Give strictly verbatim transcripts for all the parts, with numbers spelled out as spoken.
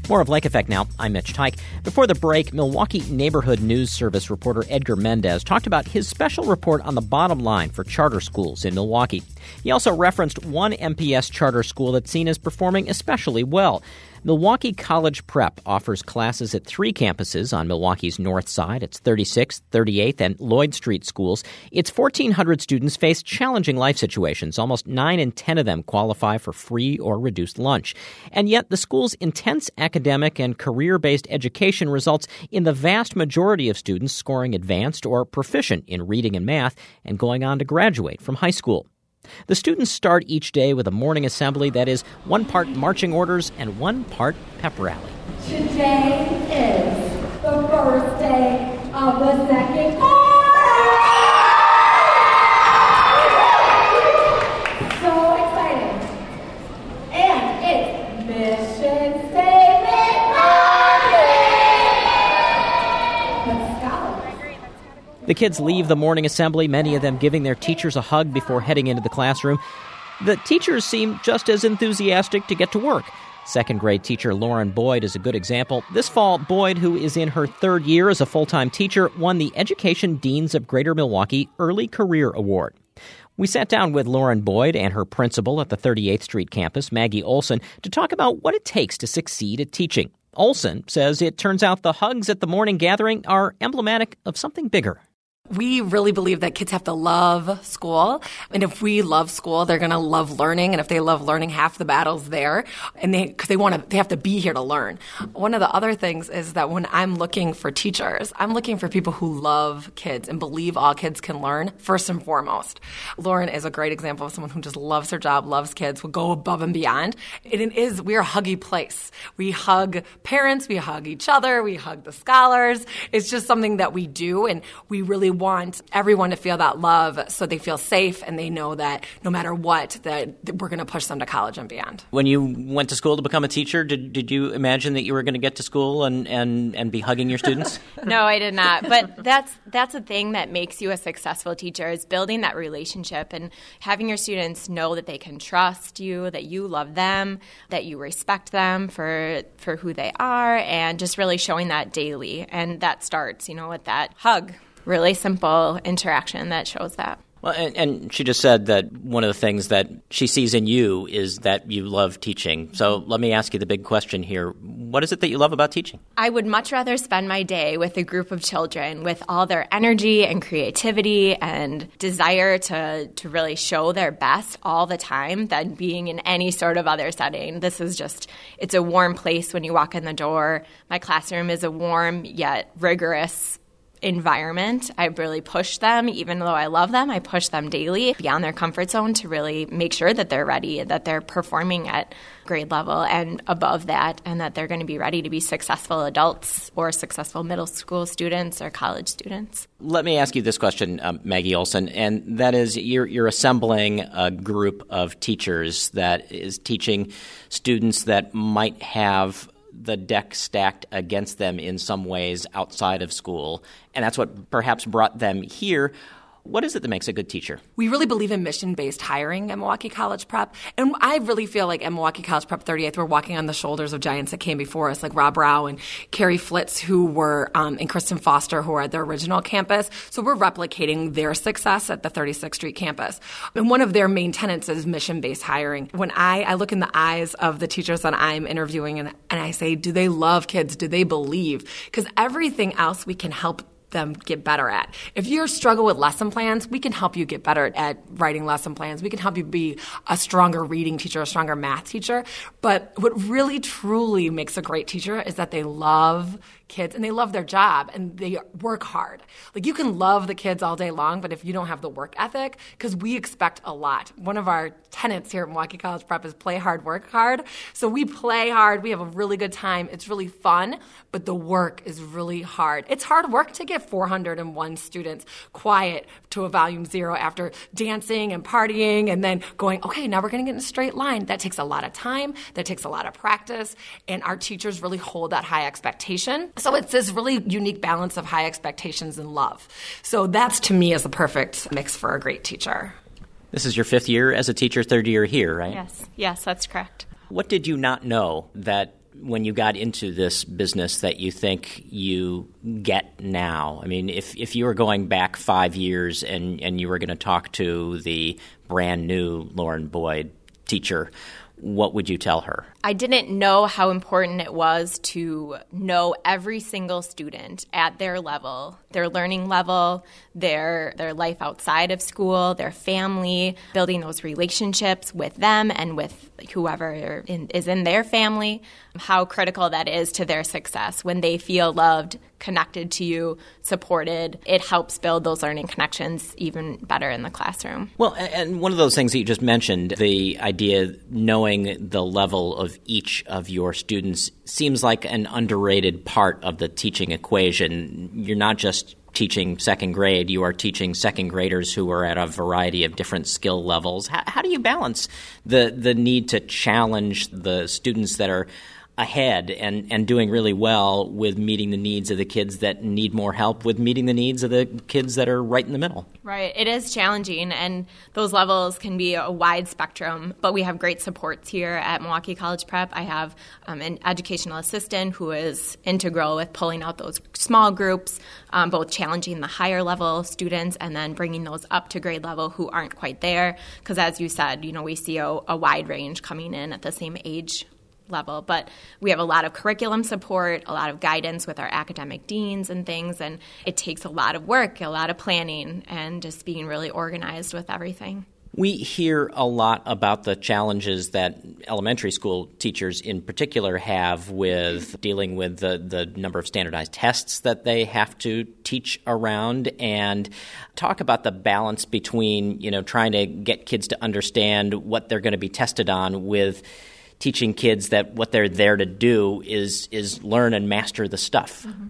More of Lake Effect now. I'm Mitch Tyke. Before the break, Milwaukee Neighborhood News Service reporter Edgar Mendez talked about his special report on the bottom line for charter schools in Milwaukee. He also referenced one M P S charter school that's seen as performing especially well. Milwaukee College Prep offers classes at three campuses on Milwaukee's north side. It's thirty-sixth, thirty-eighth, and Lloyd Street schools. Its fourteen hundred students face challenging life situations. Almost nine in ten of them qualify for free or reduced lunch. And yet the school's intense academic and career-based education results in the vast majority of students scoring advanced or proficient in reading and math and going on to graduate from high school. The students start each day with a morning assembly that is one part marching orders and one part pep rally. Today is the first day of the second quarter. So exciting. And it's mission statement Monday. Let's go. The kids leave the morning assembly, many of them giving their teachers a hug before heading into the classroom. The teachers seem just as enthusiastic to get to work. Second grade teacher Lauren Boyd is a good example. This fall, Boyd, who is in her third year as a full-time teacher, won the Education Deans of Greater Milwaukee Early Career Award. We sat down with Lauren Boyd and her principal at the thirty-eighth Street campus, Maggie Olson, to talk about what it takes to succeed at teaching. Olson says it turns out the hugs at the morning gathering are emblematic of something bigger. We really believe that kids have to love school. And if we love school, they're going to love learning. And if they love learning, half the battle's there. And they, cause they want to, they have to be here to learn. One of the other things is that when I'm looking for teachers, I'm looking for people who love kids and believe all kids can learn first and foremost. Lauren is a great example of someone who just loves her job, loves kids, will go above and beyond. It is, we're a huggy place. We hug parents, we hug each other, we hug the scholars. It's just something that we do, and we really want everyone to feel that love so they feel safe and they know that no matter what, that we're going to push them to college and beyond. When you went to school to become a teacher, did did you imagine that you were going to get to school and, and, and be hugging your students? No, I did not. But that's that's a thing that makes you a successful teacher, is building that relationship and having your students know that they can trust you, that you love them, that you respect them for for who they are, and just really showing that daily. And that starts, you know, with that hug. Really simple interaction that shows that. Well, and, and she just said that one of the things that she sees in you is that you love teaching. So let me ask you the big question here. What is it that you love about teaching? I would much rather spend my day with a group of children with all their energy and creativity and desire to, to really show their best all the time than being in any sort of other setting. This is just, it's a warm place when you walk in the door. My classroom is a warm yet rigorous environment. I really push them, even though I love them, I push them daily beyond their comfort zone to really make sure that they're ready, that they're performing at grade level and above that, and that they're going to be ready to be successful adults or successful middle school students or college students. Let me ask you this question, um, Maggie Olson, and that is you're, you're assembling a group of teachers that is teaching students that might have the deck stacked against them in some ways outside of school, and that's what perhaps brought them here. What is it that makes a good teacher? We really believe in mission-based hiring at Milwaukee College Prep. And I really feel like at Milwaukee College Prep thirty-eighth, we're walking on the shoulders of giants that came before us, like Rob Rao and Carrie Flitz, who were, um, and Kristen Foster, who were at their original campus. So we're replicating their success at the thirty-sixth Street campus. And one of their main tenets is mission-based hiring. When I, I look in the eyes of the teachers that I'm interviewing and, and I say, do they love kids? Do they believe? Because everything else we can help them get better at. If you struggle with lesson plans, we can help you get better at writing lesson plans. We can help you be a stronger reading teacher, a stronger math teacher. But what really, truly makes a great teacher is that they love kids and they love their job and they work hard. Like, you can love the kids all day long, but if you don't have the work ethic, because we expect a lot. One of our tenets here at Milwaukee College Prep is play hard, work hard. So we play hard. We have a really good time. It's really fun, but the work is really hard. It's hard work to get four hundred one students quiet to a volume zero after dancing and partying and then going, okay, now we're going to get in a straight line. That takes a lot of time. That takes a lot of practice. And our teachers really hold that high expectation. So it's this really unique balance of high expectations and love. So that's, to me, is the perfect mix for a great teacher. This is your fifth year as a teacher, third year here, right? Yes. Yes, that's correct. What did you not know that when you got into this business that you think you get now? I mean, if, if you were going back five years and, and you were going to talk to the brand new Lauren Boyd teacher, what would you tell her? I didn't know how important it was to know every single student at their level, their learning level, their their life outside of school, their family, building those relationships with them and with whoever in, is in their family, how critical that is to their success. When they feel loved, connected to you, supported, it helps build those learning connections even better in the classroom. Well, and one of those things that you just mentioned, the idea knowing the level of each of your students, seems like an underrated part of the teaching equation. You're not just teaching second grade, you are teaching second graders who are at a variety of different skill levels. How, how do you balance the, the need to challenge the students that are ahead and, and doing really well with meeting the needs of the kids that need more help with meeting the needs of the kids that are right in the middle? Right. It is challenging, and those levels can be a wide spectrum, but we have great supports here at Milwaukee College Prep. I have um, an educational assistant who is integral with pulling out those small groups, um, both challenging the higher level students and then bringing those up to grade level who aren't quite there. Because as you said, you know, we see a, a wide range coming in at the same age level, but we have a lot of curriculum support, a lot of guidance with our academic deans and things, and it takes a lot of work, a lot of planning, and just being really organized with everything. We hear a lot about the challenges that elementary school teachers in particular have with dealing with the, the number of standardized tests that they have to teach around, and talk about the balance between, you know, trying to get kids to understand what they're going to be tested on with teaching kids that what they're there to do is is learn and master the stuff. Mm-hmm.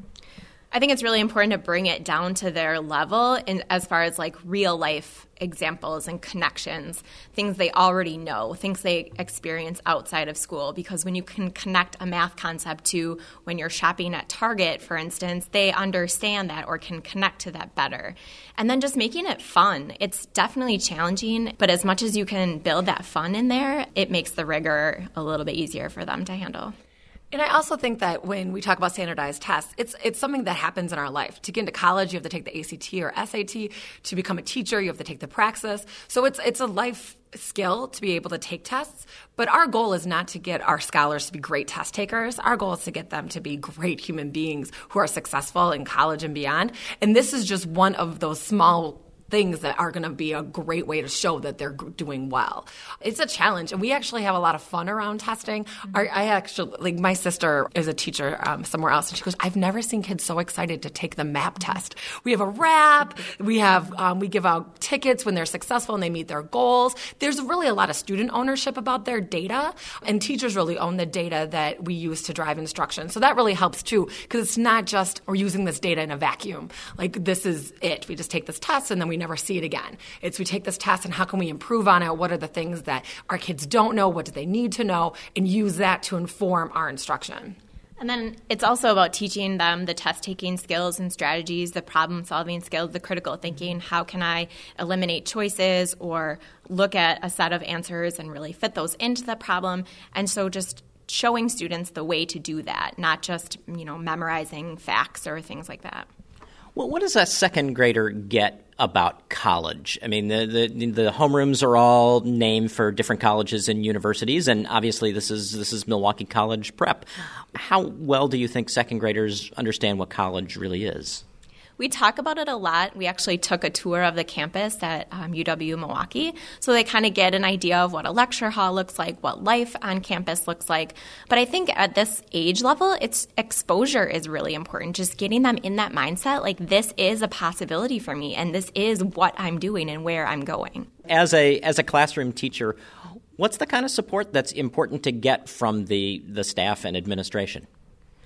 I think it's really important to bring it down to their level in, as far as like real life examples and connections, things they already know, things they experience outside of school. Because when you can connect a math concept to when you're shopping at Target, for instance, they understand that or can connect to that better. And then just making it fun. It's definitely challenging, but as much as you can build that fun in there, it makes the rigor a little bit easier for them to handle. And I also think that when we talk about standardized tests, it's it's something that happens in our life. To get into college, you have to take the A C T or S A T. To become a teacher, you have to take the Praxis. So it's it's a life skill to be able to take tests. But our goal is not to get our scholars to be great test takers. Our goal is to get them to be great human beings who are successful in college and beyond. And this is just one of those small things that are going to be a great way to show that they're doing well. It's a challenge, and we actually have a lot of fun around testing. Mm-hmm. Our, I actually, like my sister is a teacher um, somewhere else, and she goes, I've never seen kids so excited to take the MAP test. We have a wrap, we have, um, we give out tickets when they're successful and they meet their goals. There's really a lot of student ownership about their data, and teachers really own the data that we use to drive instruction. So that really helps too, because it's not just we're using this data in a vacuum. Like this is it. We just take this test and then we never see it again. It's we take this test and how can we improve on it? What are the things that our kids don't know? What do they need to know? And use that to inform our instruction. And then it's also about teaching them the test-taking skills and strategies, the problem-solving skills, the critical thinking. How can I eliminate choices or look at a set of answers and really fit those into the problem? And so just showing students the way to do that, not just, you know, memorizing facts or things like that. Well, what does a second grader get about college? I mean, the, the the homerooms are all named for different colleges and universities, and obviously this is this is Milwaukee College Prep. How well do you think second graders understand what college really is? We talk about it a lot. We actually took a tour of the campus at um, U W Milwaukee, so they kind of get an idea of what a lecture hall looks like, what life on campus looks like. But I think at this age level, it's exposure is really important, just getting them in that mindset, like this is a possibility for me, and this is what I'm doing and where I'm going. As a as a classroom teacher, what's the kind of support that's important to get from the, the staff and administration?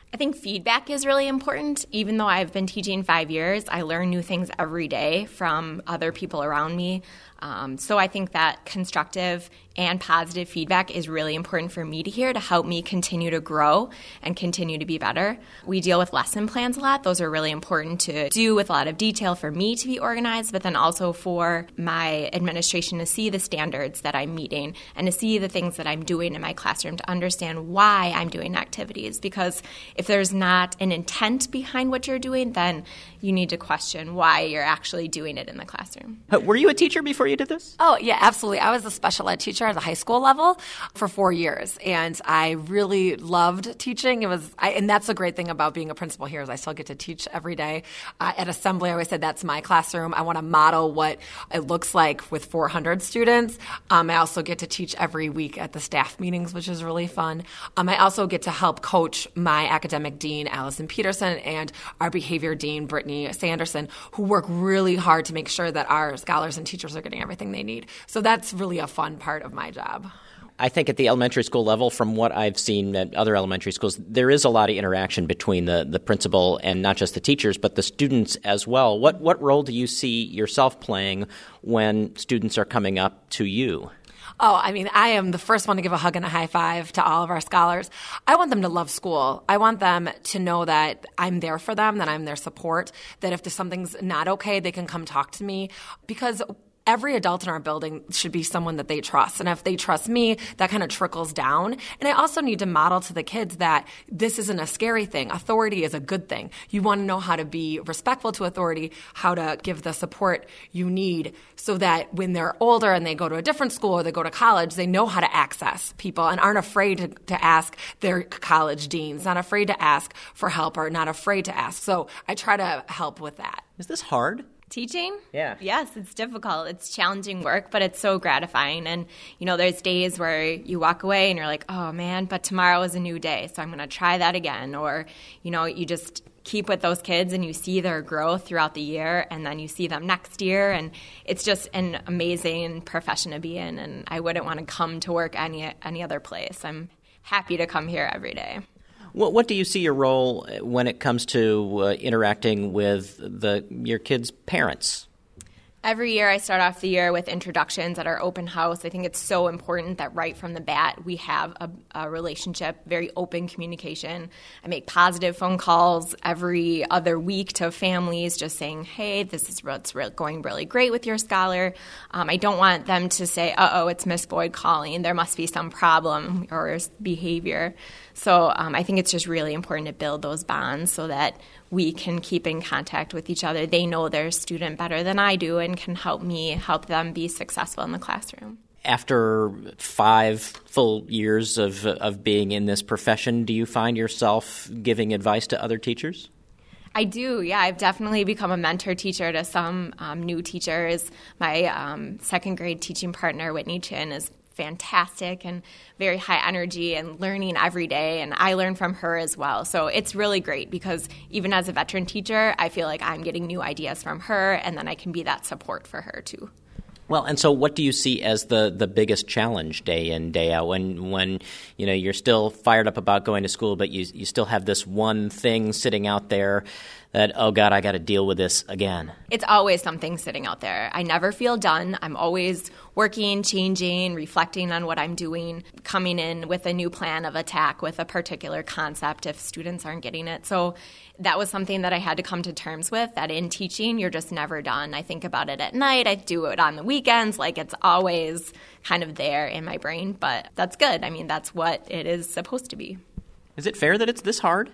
I think feedback is really important. Even though I've been teaching five years, I learn new things every day from other people around me. Um, so I think that constructive and positive feedback is really important for me to hear to help me continue to grow and continue to be better. We deal with lesson plans a lot. Those are really important to do with a lot of detail for me to be organized, but then also for my administration to see the standards that I'm meeting and to see the things that I'm doing in my classroom, to understand why I'm doing activities. Because if there's not an intent behind what you're doing, then you need to question why you're actually doing it in the classroom. Were you a teacher before you did this? Oh, yeah, absolutely. I was a special ed teacher at the high school level for four years, and I really loved teaching. It was, I, and that's the great thing about being a principal here is I still get to teach every day. Uh, at Assembly, I always said that's my classroom. I want to model what it looks like with four hundred students. Um, I also get to teach every week at the staff meetings, which is really fun. Um, I also get to help coach my academic dean, Allison Peterson, and our behavior dean, Brittany Sanderson, who work really hard to make sure that our scholars and teachers are getting everything they need. So that's really a fun part of my job. I think at the elementary school level, from what I've seen at other elementary schools, there is a lot of interaction between the, the principal and not just the teachers, but the students as well. What what role do you see yourself playing when students are coming up to you? Oh, I mean, I am the first one to give a hug and a high five to all of our scholars. I want them to love school. I want them to know that I'm there for them, that I'm their support, that if there's something's not okay, they can come talk to me. Because every adult in our building should be someone that they trust. And if they trust me, that kind of trickles down. And I also need to model to the kids that this isn't a scary thing. Authority is a good thing. You want to know how to be respectful to authority, how to give the support you need so that when they're older and they go to a different school or they go to college, they know how to access people and aren't afraid to, to ask their college deans, not afraid to ask for help or not afraid to ask. So I try to help with that. Is this hard? Teaching? Yeah. Yes, it's difficult. It's challenging work, but it's so gratifying. And, you know, there's days where you walk away and you're like, oh, man, but tomorrow is a new day, so I'm going to try that again. Or, you know, you just keep with those kids and you see their growth throughout the year, and then you see them next year. And it's just an amazing profession to be in, and I wouldn't want to come to work any any other place. I'm happy to come here every day. What, what do you see your role when it comes to uh, interacting with the your kids' parents? Every year I start off the year with introductions at our open house. I think it's so important that right from the bat we have a, a relationship, very open communication. I make positive phone calls every other week to families just saying, hey, this is what's going really great with your scholar. Um, I don't want them to say, uh-oh, it's Miss Boyd calling. There must be some problem or behavior. So um, I think it's just really important to build those bonds so that we can keep in contact with each other. They know their student better than I do and can help me help them be successful in the classroom. After five full years of of being in this profession, do you find yourself giving advice to other teachers? I do, yeah. I've definitely become a mentor teacher to some um, new teachers. My um, second grade teaching partner, Whitney Chin, is fantastic and very high energy and learning every day, and I learn from her as well. So it's really great because even as a veteran teacher, I feel like I'm getting new ideas from her, and then I can be that support for her too. Well, and so what do you see as the, the biggest challenge day in, day out when, when you know, you're still fired up about going to school, but you you still have this one thing sitting out there that, oh, God, I got to deal with this again? It's always something sitting out there. I never feel done. I'm always working, changing, reflecting on what I'm doing, coming in with a new plan of attack with a particular concept if students aren't getting it. So that was something that I had to come to terms with, that in teaching, you're just never done. I think about it at night. I do it on the weekends. Like, it's always kind of there in my brain. But that's good. I mean, that's what it is supposed to be. Is it fair that it's this hard?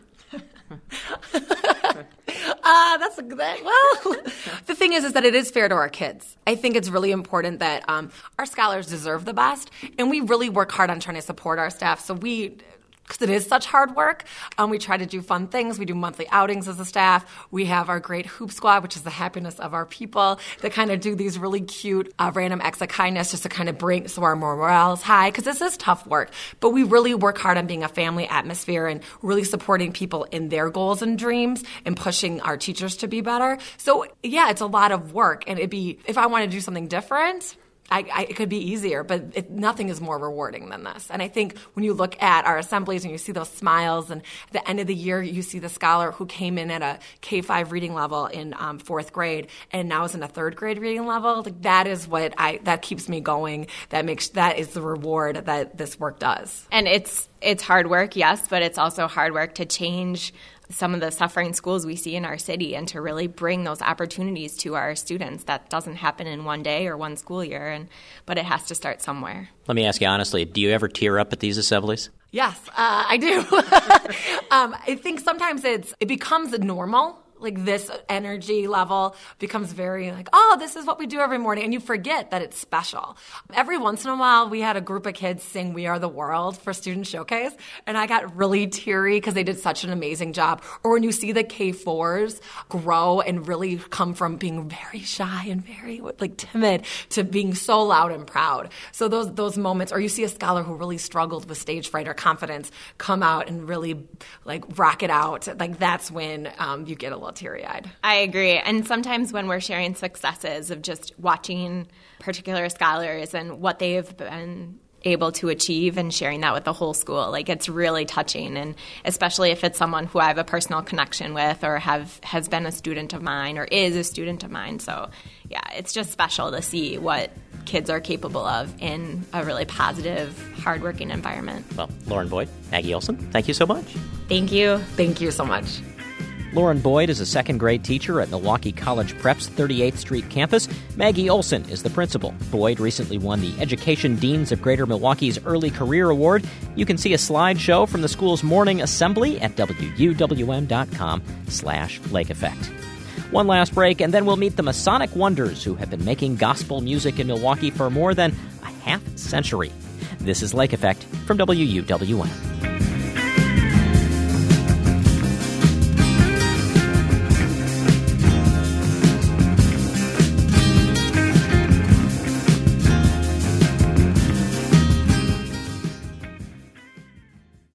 Uh, that's a good, well, the thing is, is that it is fair to our kids. I think it's really important that um, our scholars deserve the best, and we really work hard on trying to support our staff. So we, because it is such hard work, um, we try to do fun things. We do monthly outings as a staff. We have our great hoop squad, which is the happiness of our people, that kind of do these really cute uh, random acts of kindness just to kind of bring so our morale is high, because this is tough work. But we really work hard on being a family atmosphere and really supporting people in their goals and dreams and pushing our teachers to be better. So, yeah, it's a lot of work. And it'd be, if I want to do something different, I, I, it could be easier, but it, nothing is more rewarding than this. And I think when you look at our assemblies and you see those smiles, and at the end of the year you see the scholar who came in at a K five reading level in um, fourth grade and now is in a third grade reading level, like that is what I that keeps me going. That makes that is the reward that this work does. And it's it's hard work, yes, but it's also hard work to change some of the suffering schools we see in our city and to really bring those opportunities to our students. That doesn't happen in one day or one school year, and but it has to start somewhere. Let me ask you honestly, do you ever tear up at these assemblies? Yes, uh, I do. um, I think sometimes it's it becomes normal. Like this energy level becomes very like, oh, this is what we do every morning. And you forget that it's special. Every once in a while, we had a group of kids sing We Are the World for Student Showcase. And I got really teary because they did such an amazing job. Or when you see the K fours grow and really come from being very shy and very like timid to being so loud and proud. So those those moments, or you see a scholar who really struggled with stage fright or confidence come out and really like rock it out. Like that's when um, you get a little teary-eyed. I agree. And sometimes when we're sharing successes of just watching particular scholars and what they've been able to achieve and sharing that with the whole school, like it's really touching. And especially if it's someone who I have a personal connection with or have has been a student of mine or is a student of mine. So yeah, it's just special to see what kids are capable of in a really positive, hardworking environment. Well, Lauren Boyd, Maggie Olson, thank you so much. Thank you. Thank you so much. Lauren Boyd is a second-grade teacher at Milwaukee College Prep's thirty-eighth Street campus. Maggie Olson is the principal. Boyd recently won the Education Deans of Greater Milwaukee's Early Career Award. You can see a slideshow from the school's morning assembly at W U W M dot com slash Lake Effect. One last break, and then we'll meet the Masonic Wonders, who have been making gospel music in Milwaukee for more than a half century. This is Lake Effect from W U W M.